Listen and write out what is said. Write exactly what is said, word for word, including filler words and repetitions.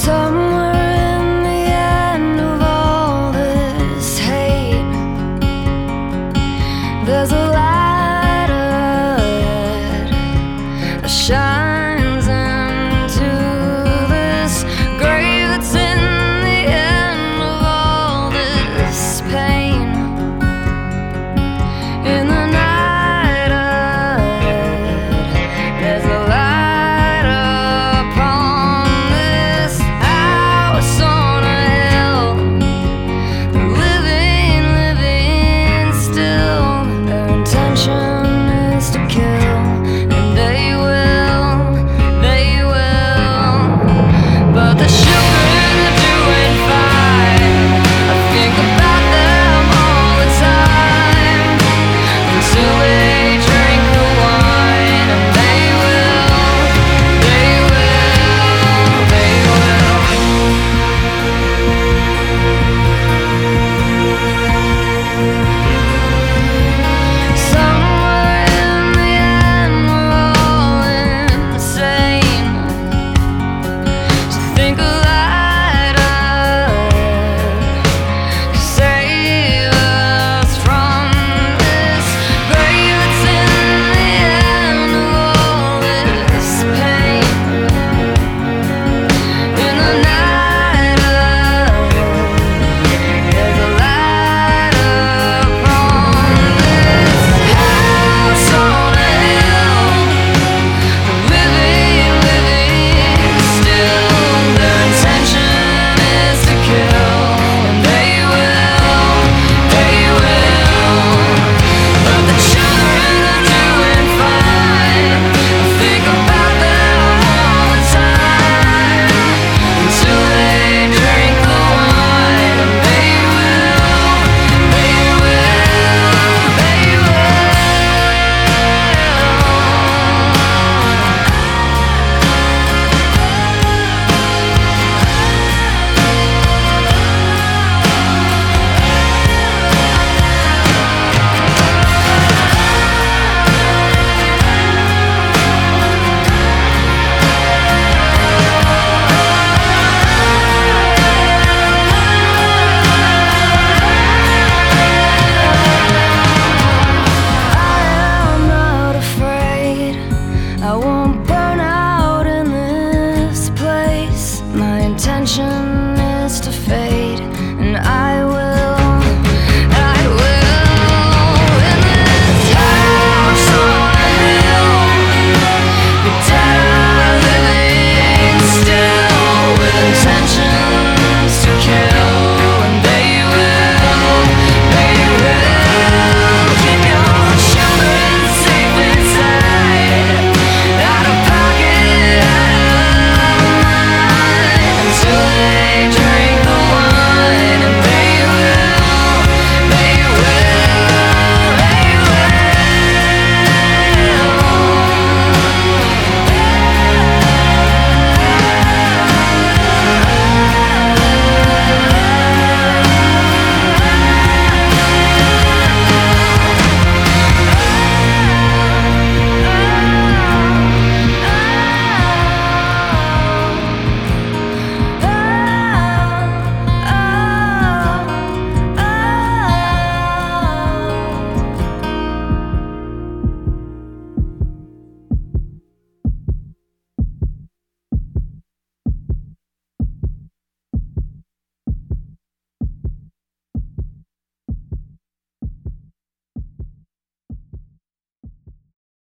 Somewhere in the end of all this hate, there's a light ahead that shines into this grave that's in the end of all this pain. In the night ahead, there's a light upon this house on a hill. Living, living still. Their intention is to kill, and they will, they will. But the children are doing fine. I think about them all the time until they drink the wine, and they will, they will, they will. Somewhere in the end we're all insane. So think a light ahead could save us from this grave that's in the end of all this pain. In the